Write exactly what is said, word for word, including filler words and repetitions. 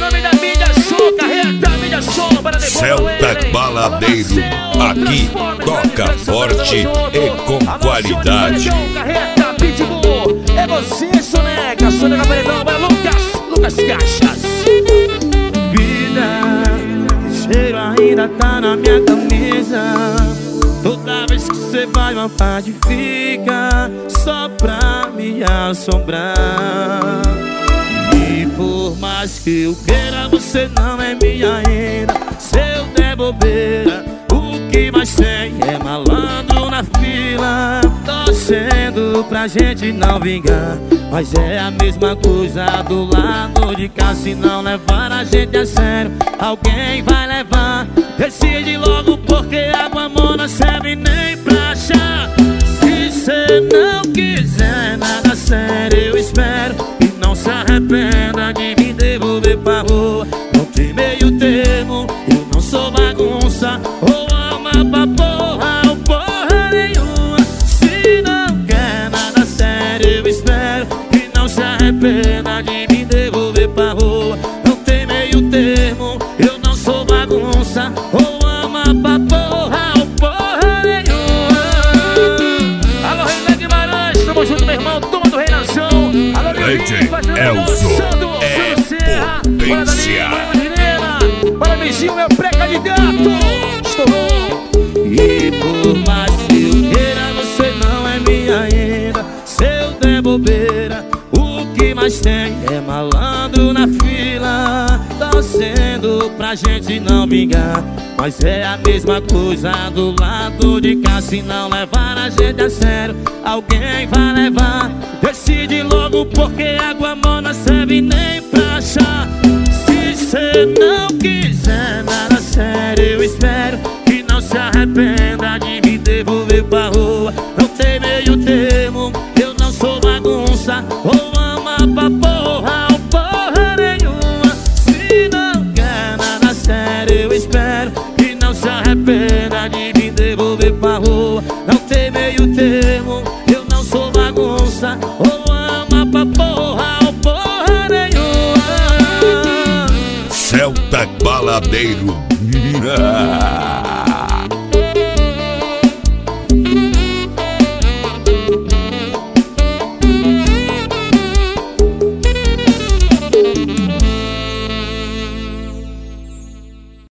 nome da mídia som, carreta, mídia som, para depois. Celta Baladeiro, aqui toca forte e com qualidade. Carreta, pitbull, é você, Soneca, Soneca Paredão, para Lucas, Lucas Caixas. Vida, o cheiro ainda tá na minha camisa. Toda vez que cê vai, uma parte fica só pra me assombrar. E por mais que eu queira, você não é minha ainda. Se eu der bobeira, o que mais tem é malandro na fila, torcendo pra gente não vingar. Mas é a mesma coisa do lado de cá. Se não levar a gente a sério, alguém vai levar. Decide logo, porque água mona serve nem pra chá. Se cê não quiser nada sério, eu espero que não se arrependa de me devolver pra rua. Não tem meio termo, eu não sou bagunça ou alma pra porra ou porra nenhuma. Se não quer nada sério, eu espero que não se arrependa de me devolver pra rua. Não tem meio termo, eu não sou bagunça ou ama pra porra ou porra nenhuma. Alô, Renan Guimarães, tamo junto, meu irmão, toma do Rei Nação. Alô, D J Elzo é potência. Para Mijinho, meu pré-candidato. Estourou. E por mais que eu queira, você não é minha ainda. Se eu der bobeira, o que mais tem é malandro na fila, torcendo pra gente não vingar. Mas é a mesma coisa do lado de cá. Se não levar a gente a sério, alguém vai levar. Decide logo, porque água mona serve nem pra chá. Se cê não quiser nada sério, eu espero que não se arrependa de me devolver pra rua. Não tem meio termo, eu não sou bagunça ou ama pra porra ou porra nenhuma. Se não quer nada sério, eu espero que não se arrependa de me devolver pra rua. Não tem meio termo, eu não sou bagunça ou ama pra porra ou porra nenhuma. Celta Baladeiro.